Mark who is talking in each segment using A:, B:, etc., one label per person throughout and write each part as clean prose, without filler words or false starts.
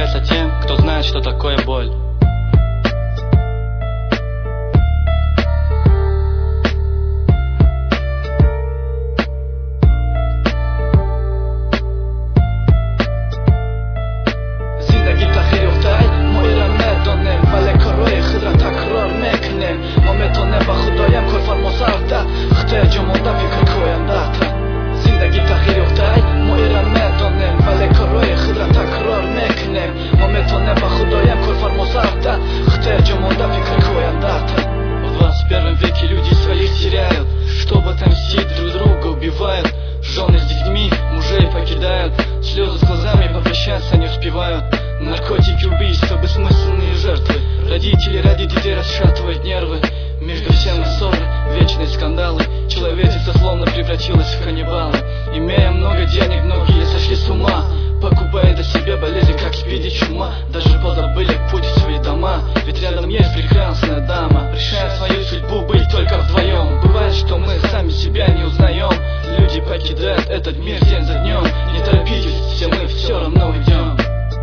A: нравится тем, кто знает, что такое боль. В 21 веке люди своих теряют, чтобы отомстить, друг друга убивают. Жены с детьми мужей покидают, слезы с глазами попрощаться не успевают. Наркотики, убийства, бессмысленные жертвы. Родители ради детей расшатывают нервы. Между всем ссоры, вечные скандалы. Человечество словно превратилось в каннибала. Имея много денег, многие сошли с ума, покупая до себя болезни, как спиди, чума. Даже позабыли путь в свои дома, ведь рядом есть прекрасная дама. Решая свою судьбу быть только вдвоем. Бывает, что мы сами себя не узнаем. Люди покидают этот мир день за днем. Не торопитесь, все мы все равно уйдем.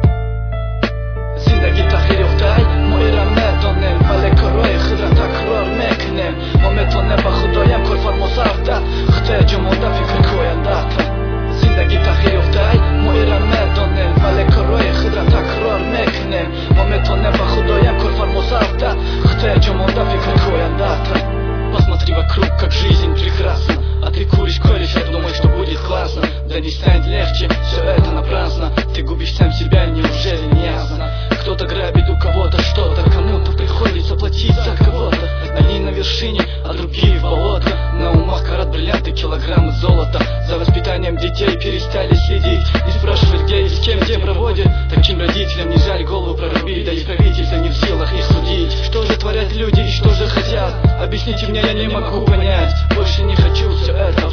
B: زندگی تغییر افتاد ما ایران ندانیم ولی کارهای خود را تکرار میکنیم ما میتونیم با خدایم کار فرموز افته خطای جمونده فکر کوینده زندگی تغییر افتاد ما ایران ندانیم ولی کارهای خود را تکرار میکنیم ما میتونیم با خدایم کار فرموز افته خطای جمونده فکر کوینده.
A: Посмотри вокруг, как жизнь прекрасна, а ты куришь, колешь, а думаешь, что будет классно. Да не станет легче, все это напрасно. Ты губишь сам себя, неужели не ясно? Кто-то грабит у кого-то что-то, кому-то приходится платить за кого-то. Одни на вершине, а другие в болото. На умах карат бриллианты, килограммы золота. За воспитанием детей перестали следить, не спрашивать, где и с кем, где проводят. Таким родителям не жаль голову прорубить, да и правительство не в силах их судить. Что же творят люди и что же хотят? Объясните мне, я не могу понять. Больше не хочу все это